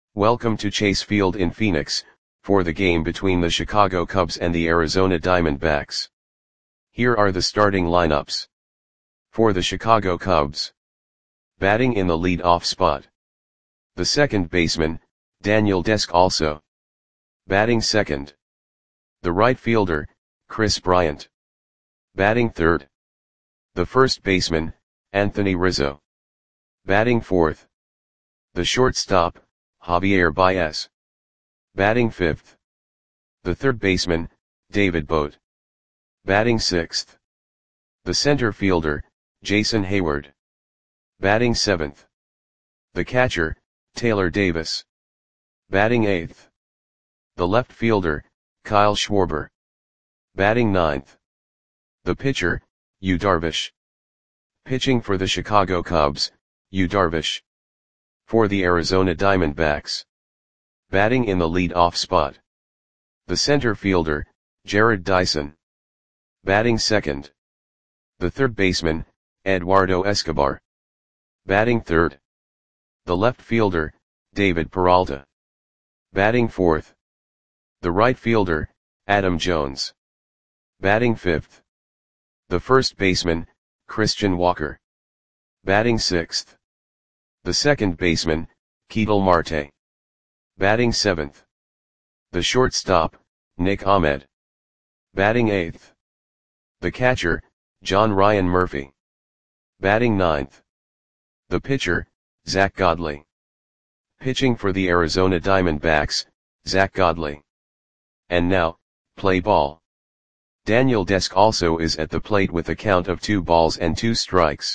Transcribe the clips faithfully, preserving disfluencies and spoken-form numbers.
Welcome to Chase Field in Phoenix, for the game between the Chicago Cubs and the Arizona Diamondbacks. Here are the starting lineups. For the Chicago Cubs. Batting in the lead-off spot. The second baseman, Daniel Descalso. Batting second. The right fielder, Kris Bryant. Batting third. The first baseman, Anthony Rizzo. Batting fourth. The shortstop, Javier Baez. Batting fifth. The third baseman, David Bote. Batting sixth. The center fielder, Jason Heyward. Batting seventh. The catcher, Taylor Davis. Batting eighth. The left fielder, Kyle Schwarber. Batting ninth. The pitcher, Yu Darvish. Pitching for the Chicago Cubs, Yu Darvish. For the Arizona Diamondbacks. Batting in the lead-off spot. The center fielder, Jarrod Dyson. Batting second. The third baseman, Eduardo Escobar. Batting third. The left fielder, David Peralta. Batting fourth. The right fielder, Adam Jones. Batting fifth. The first baseman, Christian Walker. Batting sixth. The second baseman, Ketel Marte. Batting seventh. The shortstop, Nick Ahmed. Batting eighth. The catcher, John Ryan Murphy. Batting ninth. The pitcher, Zack Godley. Pitching for the Arizona Diamondbacks, Zack Godley. And now, play ball. Daniel Descalso is at the plate with a count of two balls and two strikes.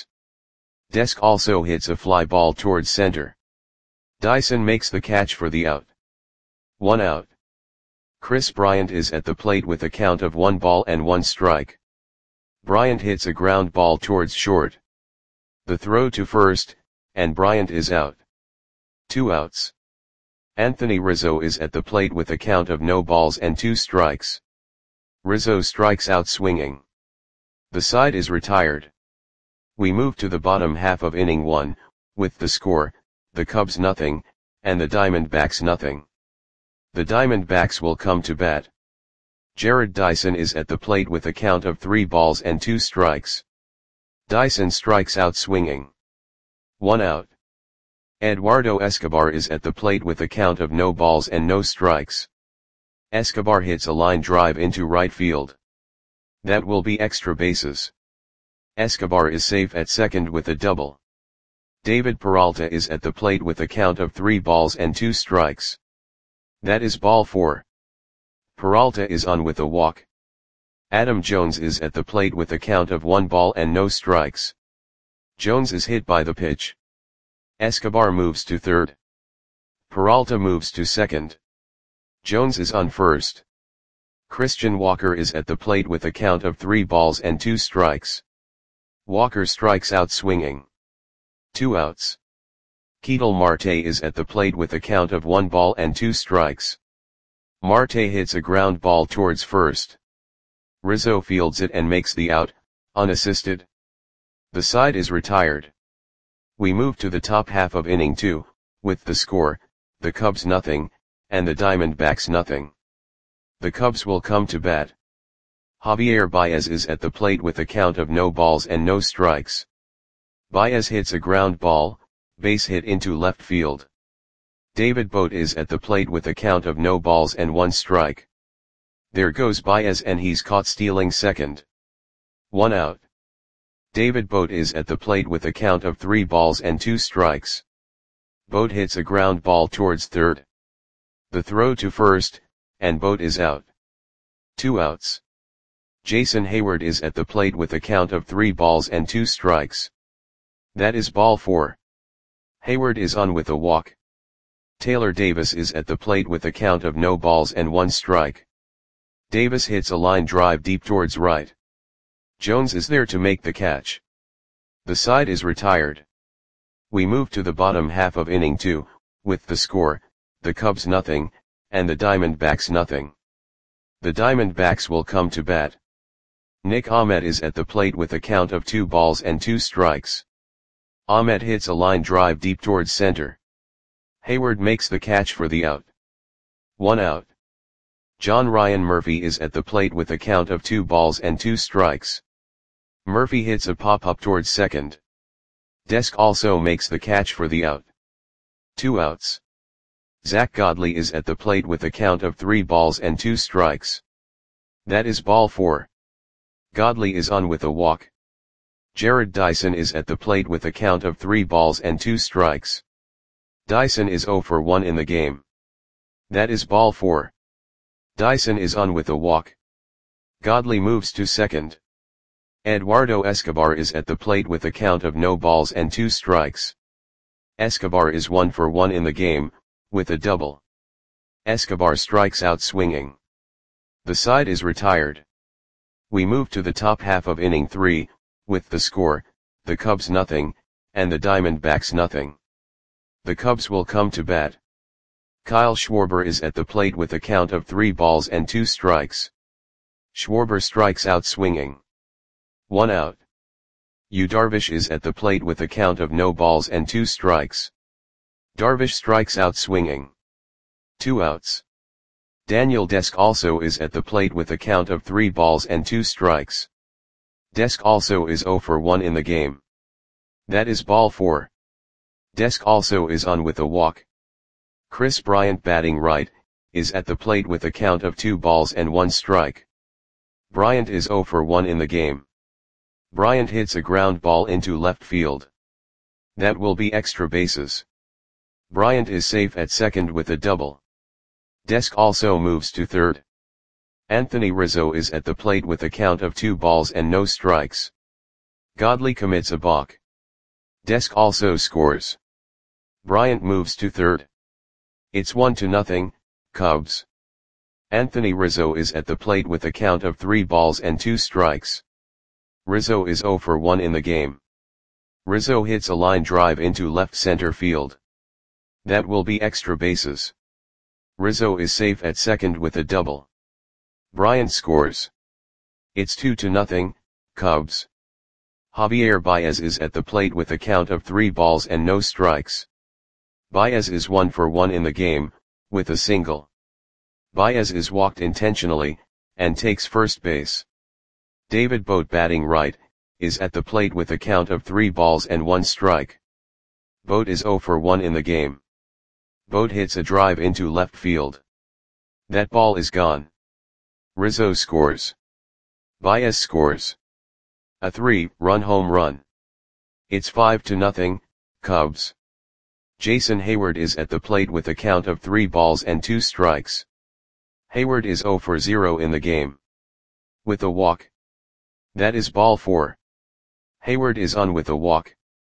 Descalso hits a fly ball towards center. Dyson makes the catch for the out. One out. Kris Bryant is at the plate with a count of one ball and one strike. Bryant hits a ground ball towards short. The throw to first, and Bryant is out. Two outs. Anthony Rizzo is at the plate with a count of no balls and two strikes. Rizzo strikes out swinging. The side is retired. We move to the bottom half of inning one, with the score, the Cubs nothing, and the Diamondbacks nothing. The Diamondbacks will come to bat. Jarrod Dyson is at the plate with a count of three balls and two strikes. Dyson strikes out swinging. One out. Eduardo Escobar is at the plate with a count of no balls and no strikes. Escobar hits a line drive into right field. That will be extra bases. Escobar is safe at second with a double. David Peralta is at the plate with a count of three balls and two strikes. That is ball four. Peralta is on with a walk. Adam Jones is at the plate with a count of one ball and no strikes. Jones is hit by the pitch. Escobar moves to third. Peralta moves to second. Jones is on first. Christian Walker is at the plate with a count of three balls and two strikes. Walker strikes out swinging. Two outs. Ketel Marte is at the plate with a count of one ball and two strikes. Marte hits a ground ball towards first. Rizzo fields it and makes the out, unassisted. The side is retired. We move to the top half of inning two, with the score, the Cubs nothing, and the Diamondbacks nothing. The Cubs will come to bat. Javier Baez is at the plate with a count of no balls and no strikes. Baez hits a ground ball, base hit into left field. David Bote is at the plate with a count of no balls and one strike. There goes Baez and he's caught stealing second. One out. David Bote is at the plate with a count of three balls and two strikes. Bote hits a ground ball towards third. The throw to first, and Bote is out. Two outs. Jason Heyward is at the plate with a count of three balls and two strikes. That is ball four. Heyward is on with a walk. Taylor Davis is at the plate with a count of no balls and one strike. Davis hits a line drive deep towards right. Jones is there to make the catch. The side is retired. We move to the bottom half of inning two, with the score, the Cubs nothing, and the Diamondbacks nothing. The Diamondbacks will come to bat. Nick Ahmed is at the plate with a count of two balls and two strikes. Ahmed hits a line drive deep towards center. Hayward makes the catch for the out. One out. John Ryan Murphy is at the plate with a count of two balls and two strikes. Murphy hits a pop-up towards second. Desk also makes the catch for the out. Two outs. Zack Godley is at the plate with a count of three balls and two strikes. That is ball four. Godley is on with a walk. Jared Dyson is at the plate with a count of three balls and two strikes. Dyson is zero for one in the game. That is ball four. Dyson is on with a walk. Godley moves to second. Eduardo Escobar is at the plate with a count of no balls and two strikes. Escobar is one for one in the game, with a double. Escobar strikes out swinging. The side is retired. We move to the top half of inning three, with the score, the Cubs nothing, and the Diamondbacks nothing. The Cubs will come to bat. Kyle Schwarber is at the plate with a count of three balls and two strikes. Schwarber strikes out swinging. One out. Yu Darvish is at the plate with a count of no balls and two strikes. Darvish strikes out swinging. Two outs. Daniel Desk also is at the plate with a count of three balls and two strikes. Desk also is zero for one in the game. That is ball four. Desk also is on with a walk. Chris Bryant, batting right, is at the plate with a count of two balls and one strike. Bryant is zero for one in the game. Bryant hits a ground ball into left field. That will be extra bases. Bryant is safe at second with a double. Desk also moves to third. Anthony Rizzo is at the plate with a count of two balls and no strikes. Godley commits a balk. Desk also scores. Bryant moves to third. It's one to nothing, Cubs. Anthony Rizzo is at the plate with a count of three balls and two strikes. Rizzo is zero for one in the game. Rizzo hits a line drive into left center field. That will be extra bases. Rizzo is safe at second with a double. Bryant scores. It's two to nothing, Cubs. Javier Baez is at the plate with a count of three balls and no strikes. Baez is one for one in the game, with a single. Baez is walked intentionally, and takes first base. David Bote, batting right, is at the plate with a count of three balls and one strike. Bote is zero for one in the game. Bote hits a drive into left field. That ball is gone. Rizzo scores. Baez scores. A three-run home run. It's five to nothing, Cubs. Jason Hayward is at the plate with a count of three balls and two strikes. Hayward is zero for zero in the game. With a walk. That is ball four. Hayward is on with a walk.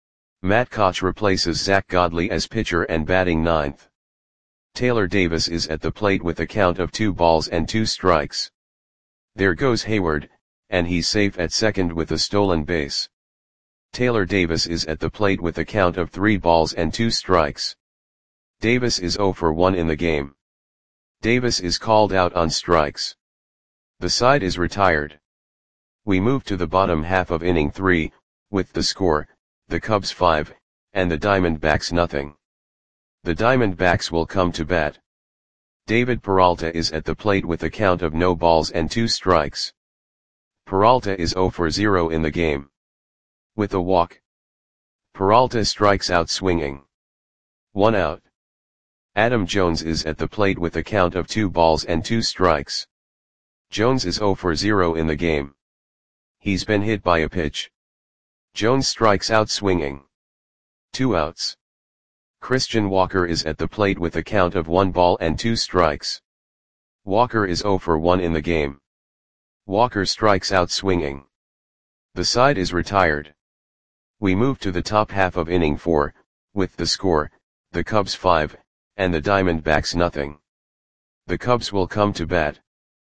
Matt Koch replaces Zack Godley as pitcher and batting ninth. Taylor Davis is at the plate with a count of two balls and two strikes. There goes Hayward, and he's safe at second with a stolen base. Taylor Davis is at the plate with a count of three balls and two strikes. Davis is zero for one in the game. Davis is called out on strikes. The side is retired. We move to the bottom half of inning three, with the score, the Cubs five, and the Diamondbacks nothing. The Diamondbacks will come to bat. David Peralta is at the plate with a count of no balls and two strikes. Peralta is zero for zero in the game. With a walk. Peralta strikes out swinging. One out. Adam Jones is at the plate with a count of two balls and two strikes. Jones is zero for zero in the game. He's been hit by a pitch. Jones strikes out swinging. Two outs. Christian Walker is at the plate with a count of one ball and two strikes. Walker is zero for one in the game. Walker strikes out swinging. The side is retired. We move to the top half of inning four, with the score, the Cubs five, and the Diamondbacks nothing. The Cubs will come to bat.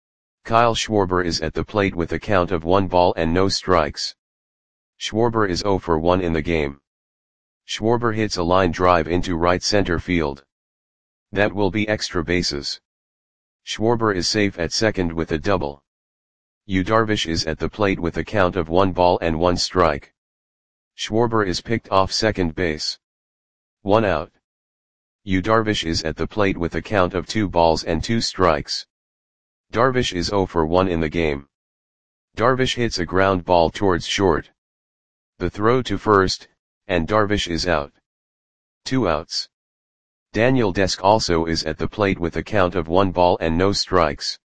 Kyle Schwarber is at the plate with a count of one ball and no strikes. Schwarber is zero for one in the game. Schwarber hits a line drive into right center field. That will be extra bases. Schwarber is safe at second with a double. Yu Darvish is at the plate with a count of one ball and one strike. Schwarber is picked off second base. One out. Yu Darvish is at the plate with a count of two balls and two strikes. Darvish is zero for one in the game. Darvish hits a ground ball towards short. The throw to first, and Darvish is out. Two outs. Daniel Desk also is at the plate with a count of one ball and no strikes.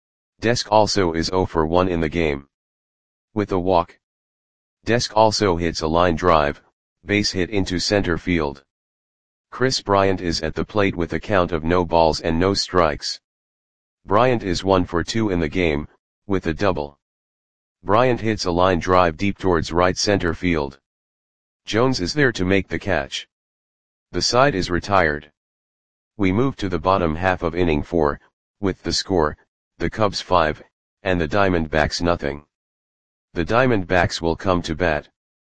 Desk also is zero for one in the game. With a walk. Desk also hits a line drive, base hit into center field. Chris Bryant is at the plate with a count of no balls and no strikes. Bryant is one for two in the game, with a double. Bryant hits a line drive deep towards right center field. Jones is there to make the catch. The side is retired. We move to the bottom half of inning four, with the score, the Cubs five, and the Diamondbacks nothing. The Diamondbacks will come to bat.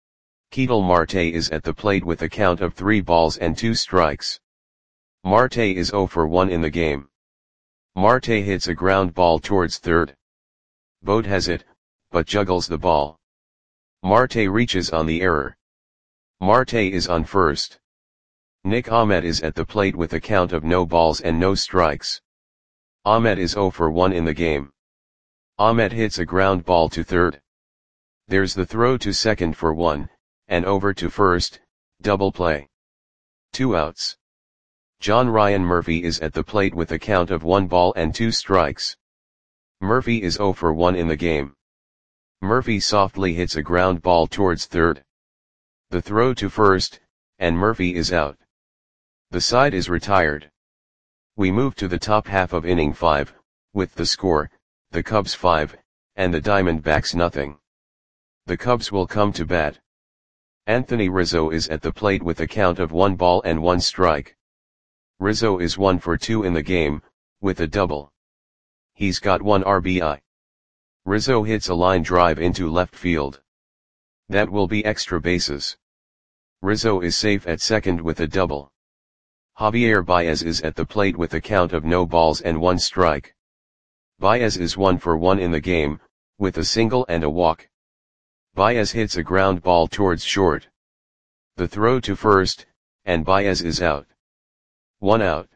Ketel Marte is at the plate with a count of three balls and two strikes. Marte is zero for one in the game. Marte hits a ground ball towards third. Boat has it, but juggles the ball. Marte reaches on the error. Marte is on first. Nick Ahmed is at the plate with a count of no balls and no strikes. Ahmed is zero for one in the game. Ahmed hits a ground ball to third. There's the throw to second for one, and over to first, double play. Two outs. John Ryan Murphy is at the plate with a count of one ball and two strikes. Murphy is zero for one in the game. Murphy softly hits a ground ball towards third. The throw to first, and Murphy is out. The side is retired. We move to the top half of inning five, with the score, the Cubs five, and the Diamondbacks nothing. The Cubs will come to bat. Anthony Rizzo is at the plate with a count of one ball and one strike. Rizzo is one for two in the game, with a double. He's got one R B I. Rizzo hits a line drive into left field. That will be extra bases. Rizzo is safe at second with a double. Javier Baez is at the plate with a count of no balls and one strike. Baez is one for one in the game, with a single and a walk. Baez hits a ground ball towards short. The throw to first, and Baez is out. One out.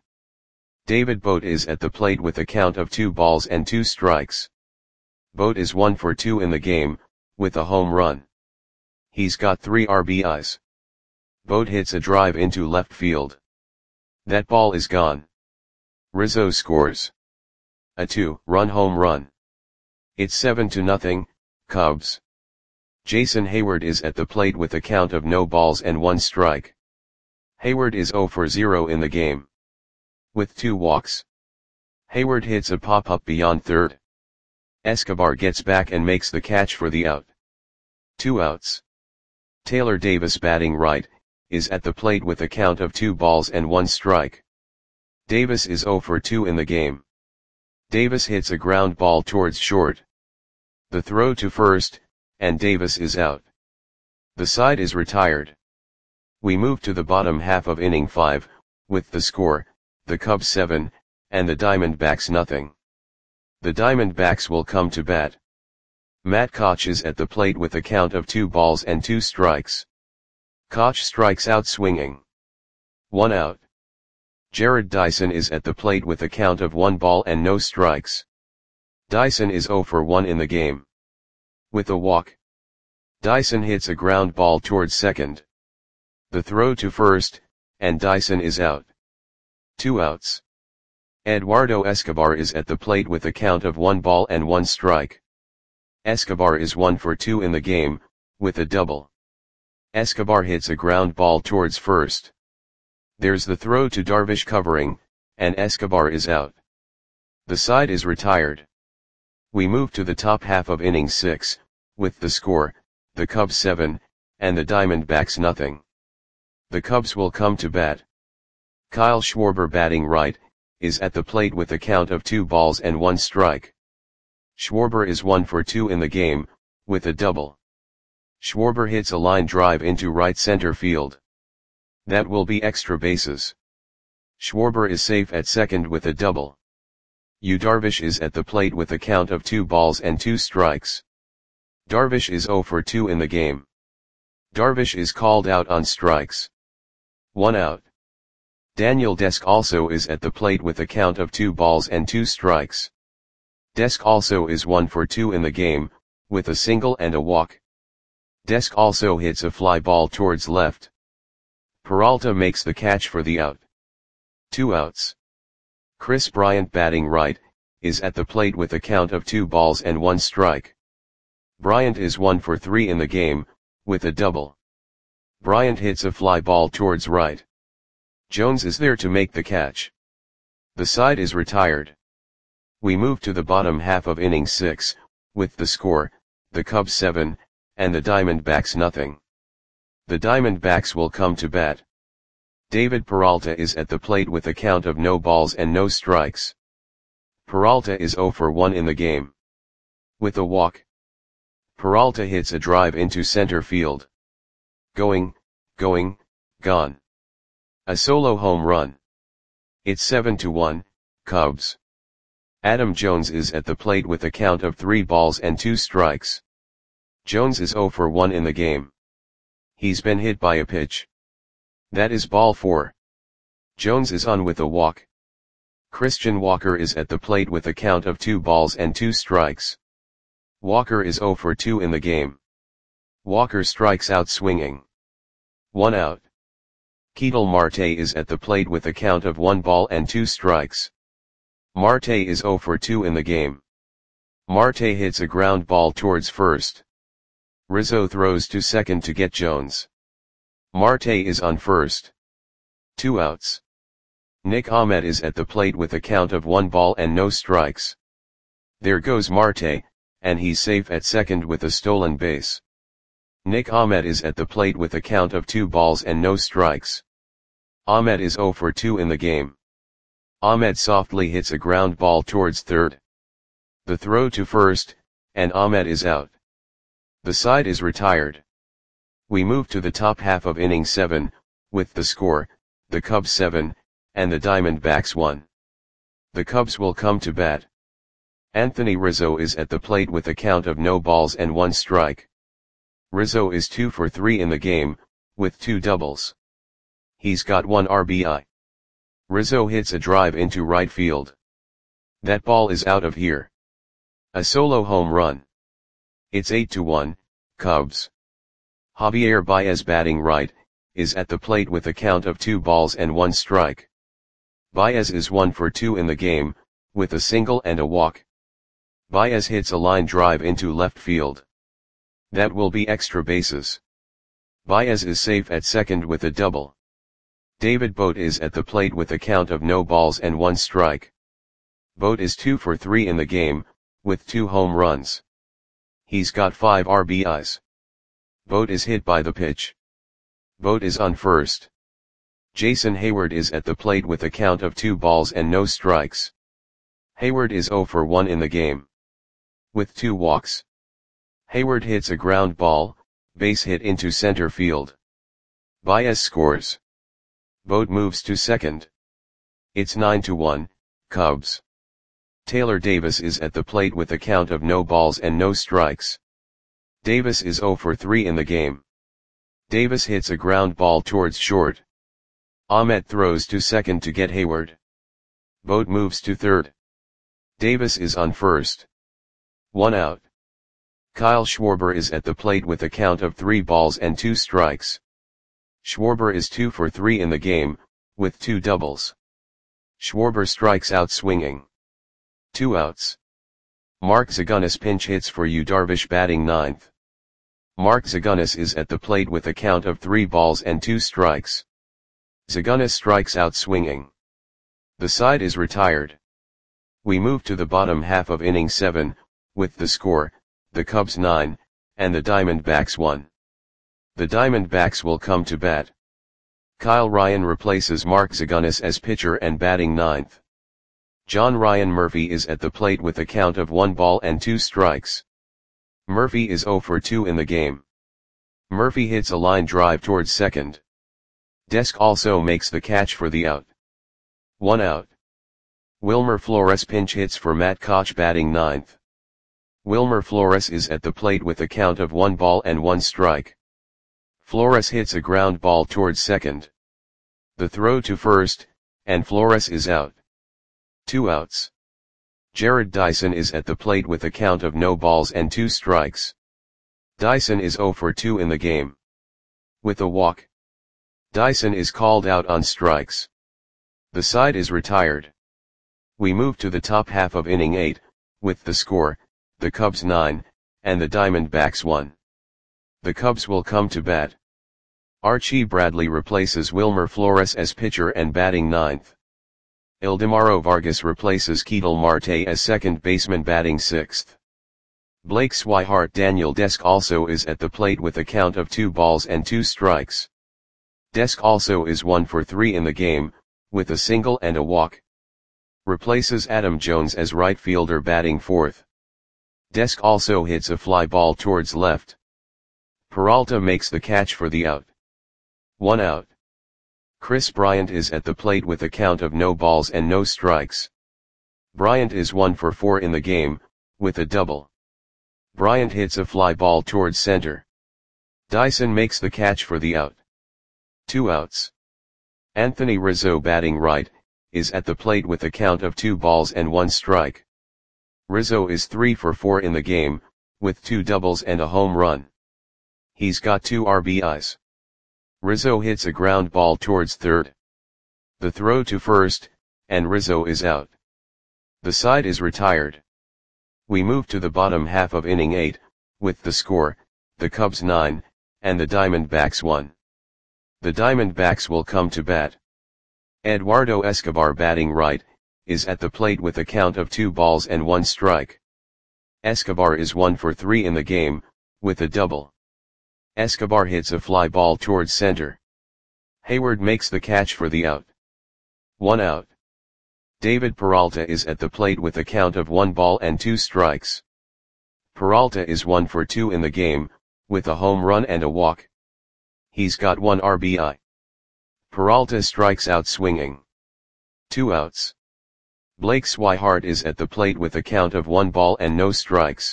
David Bote is at the plate with a count of two balls and two strikes. Bote is one for two in the game, with a home run. He's got three R B Is. Bote hits a drive into left field. That ball is gone. Rizzo scores a two-run home run. It's seven to nothing, Cubs. Jason Hayward is at the plate with a count of no balls and one strike. Hayward is zero for zero in the game. With two walks. Hayward hits a pop-up beyond third. Escobar gets back and makes the catch for the out. Two outs. Taylor Davis, batting right, is at the plate with a count of two balls and one strike. Davis is zero for two in the game. Davis hits a ground ball towards short. The throw to first, and Davis is out. The side is retired. We move to the bottom half of inning five, with the score, the Cubs seven, and the Diamondbacks nothing. The Diamondbacks will come to bat. Matt Koch is at the plate with a count of two balls and two strikes. Koch strikes out swinging. One out. Jared Dyson is at the plate with a count of one ball and no strikes. Dyson is zero for one in the game. With a walk. Dyson hits a ground ball towards second. The throw to first, and Dyson is out. Two outs. Eduardo Escobar is at the plate with a count of one ball and one strike. Escobar is one for two in the game, with a double. Escobar hits a ground ball towards first. There's the throw to Darvish covering, and Escobar is out. The side is retired. We move to the top half of inning six, with the score, the Cubs seven, and the Diamondbacks nothing. The Cubs will come to bat. Kyle Schwarber, batting right, is at the plate with a count of two balls and one strike. Schwarber is one for two in the game, with a double. Schwarber hits a line drive into right center field. That will be extra bases. Schwarber is safe at second with a double. Yu Darvish is at the plate with a count of two balls and two strikes. Darvish is zero for two in the game. Darvish is called out on strikes. One out. Daniel Desk also is at the plate with a count of two balls and two strikes. Desk also is one for two in the game, with a single and a walk. Desk also hits a fly ball towards left. Peralta makes the catch for the out. Two outs. Chris Bryant, batting right, is at the plate with a count of two balls and one strike. Bryant is one for three in the game, with a double. Bryant hits a fly ball towards right. Jones is there to make the catch. The side is retired. We move to the bottom half of inning six, with the score, the Cubs seven, and the Diamondbacks nothing. The Diamondbacks will come to bat. David Peralta is at the plate with a count of no balls and no strikes. Peralta is zero for one in the game. With a walk. Peralta hits a drive into center field. Going, going, gone. A solo home run. It's seven to one, Cubs. Adam Jones is at the plate with a count of three balls and two strikes. Jones is zero for one in the game. He's been hit by a pitch. That is ball four. Jones is on with a walk. Christian Walker is at the plate with a count of two balls and two strikes. Walker is zero for two in the game. Walker strikes out swinging. One out. Ketel Marte is at the plate with a count of one ball and two strikes. Marte is zero for two in the game. Marte hits a ground ball towards first. Rizzo throws to second to get Jones. Marte is on first. Two outs. Nick Ahmed is at the plate with a count of one ball and no strikes. There goes Marte, and he's safe at second with a stolen base. Nick Ahmed is at the plate with a count of two balls and no strikes. Ahmed is zero for two in the game. Ahmed softly hits a ground ball towards third. The throw to first, and Ahmed is out. The side is retired. We move to the top half of inning seven, with the score, the Cubs seven, and the Diamondbacks one. The Cubs will come to bat. Anthony Rizzo is at the plate with a count of no balls and one strike. Rizzo is two for three in the game, with two doubles. He's got one R B I. Rizzo hits a drive into right field. That ball is out of here. A solo home run. It's eight to one, Cubs. Javier Baez, batting right, is at the plate with a count of two balls and one strike. Baez is one for two in the game, with a single and a walk. Baez hits a line drive into left field. That will be extra bases. Baez is safe at second with a double. David Bote is at the plate with a count of no balls and one strike. Bote is two for three in the game, with two home runs. He's got five R B Is. Bote is hit by the pitch. Bote is on first. Jason Hayward is at the plate with a count of two balls and no strikes. Hayward is zero for one in the game. With two walks. Hayward hits a ground ball, base hit into center field. Baez scores. Bote moves to second. It's nine to one, Cubs. Taylor Davis is at the plate with a count of no balls and no strikes. Davis is zero for three in the game. Davis hits a ground ball towards short. Ahmed throws to second to get Hayward. Bote moves to third. Davis is on first. One out. Kyle Schwarber is at the plate with a count of three balls and two strikes. Schwarber is two for three in the game, with two doubles. Schwarber strikes out swinging. Two outs. Mark Zagunis pinch hits for Yu Darvish, batting ninth. Mark Zagunis is at the plate with a count of three balls and two strikes. Zagunis strikes out swinging. The side is retired. We move to the bottom half of inning seven, with the score, the Cubs nine, and the Diamondbacks one. The Diamondbacks will come to bat. Kyle Ryan replaces Mark Zagunis as pitcher and batting ninth. John Ryan Murphy is at the plate with a count of one ball and two strikes. Murphy is zero for two in the game. Murphy hits a line drive towards second. Desk also makes the catch for the out. One out. Wilmer Flores pinch hits for Matt Koch, batting ninth. Wilmer Flores is at the plate with a count of one ball and one strike. Flores hits a ground ball towards second. The throw to first, and Flores is out. Two outs. Jared Dyson is at the plate with a count of no balls and two strikes. Dyson is oh for two in the game. With a walk, Dyson is called out on strikes. The side is retired. We move to the top half of inning eight, with the score, the Cubs nine, and the Diamondbacks one. The Cubs will come to bat. Archie Bradley replaces Wilmer Flores as pitcher and batting ninth. Ildemaro Vargas replaces Ketel Marte as second baseman batting sixth. Blake Swihart Daniel Desk also is at the plate with a count of two balls and two strikes. Desk also is one for three in the game, with a single and a walk. Replaces Adam Jones as right fielder batting fourth. Desk also hits a fly ball towards left. Peralta makes the catch for the out. One out. Chris Bryant is at the plate with a count of no balls and no strikes. Bryant is one for four in the game, with a double. Bryant hits a fly ball towards center. Dyson makes the catch for the out. Two outs. Anthony Rizzo batting right, is at the plate with a count of two balls and one strike. Rizzo is three for four in the game, with two doubles and a home run. He's got two R B Is. Rizzo hits a ground ball towards third. The throw to first, and Rizzo is out. The side is retired. We move to the bottom half of inning eight, with the score, the Cubs nine, and the Diamondbacks one. The Diamondbacks will come to bat. Eduardo Escobar batting right, is at the plate with a count of two balls and one strike. Escobar is one for three in the game, with a double. Escobar hits a fly ball towards center. Hayward makes the catch for the out. One out. David Peralta is at the plate with a count of one ball and two strikes. Peralta is one for two in the game, with a home run and a walk. He's got one R B I. Peralta strikes out swinging. Two outs. Blake Swihart is at the plate with a count of one ball and no strikes.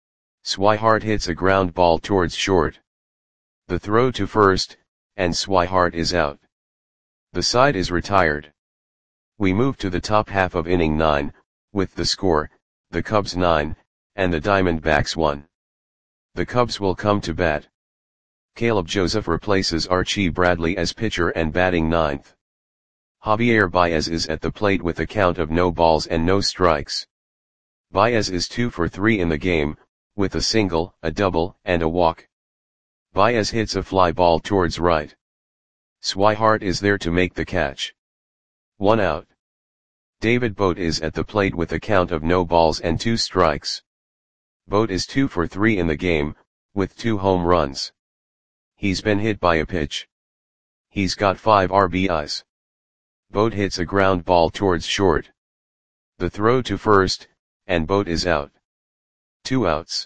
Swihart hits a ground ball towards short. The throw to first, and Swihart is out. The side is retired. We move to the top half of inning nine, with the score, the Cubs nine, and the Diamondbacks one. The Cubs will come to bat. Caleb Joseph replaces Archie Bradley as pitcher and batting ninth. Javier Baez is at the plate with a count of no balls and no strikes. Baez is two for three in the game, with a single, a double, and a walk. Baez hits a fly ball towards right. Swihart is there to make the catch. One out. David Bote is at the plate with a count of no balls and two strikes. Bote is two for three in the game, with two home runs. He's been hit by a pitch. He's got five R B Is. Bote hits a ground ball towards short. The throw to first, and Bote is out. Two outs.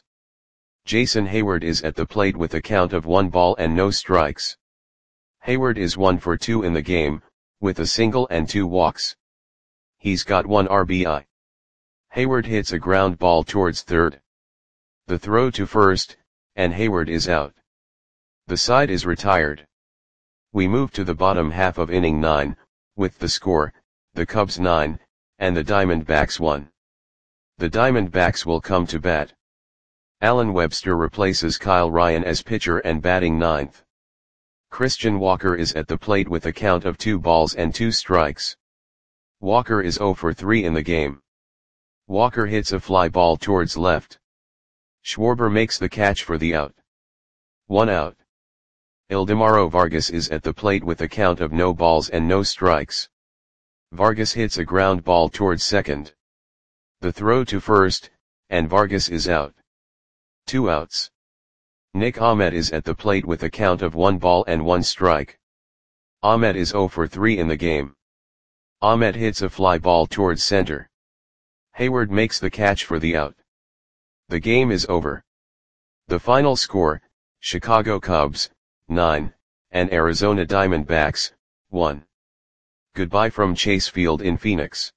Jason Hayward is at the plate with a count of one ball and no strikes. Hayward is one for two in the game, with a single and two walks. He's got one R B I. Hayward hits a ground ball towards third. The throw to first, and Hayward is out. The side is retired. We move to the bottom half of inning nine, with the score, the Cubs nine, and the Diamondbacks one. The Diamondbacks will come to bat. Alan Webster replaces Kyle Ryan as pitcher and batting ninth. Christian Walker is at the plate with a count of two balls and two strikes. Walker is oh for three in the game. Walker hits a fly ball towards left. Schwarber makes the catch for the out. One out. Ildemaro Vargas is at the plate with a count of no balls and no strikes. Vargas hits a ground ball towards second. The throw to first, and Vargas is out. Two outs. Nick Ahmed is at the plate with a count of one ball and one strike. Ahmed is oh for three in the game. Ahmed hits a fly ball towards center. Hayward makes the catch for the out. The game is over. The final score, Chicago Cubs, nine, and Arizona Diamondbacks, one. Goodbye from Chase Field in Phoenix.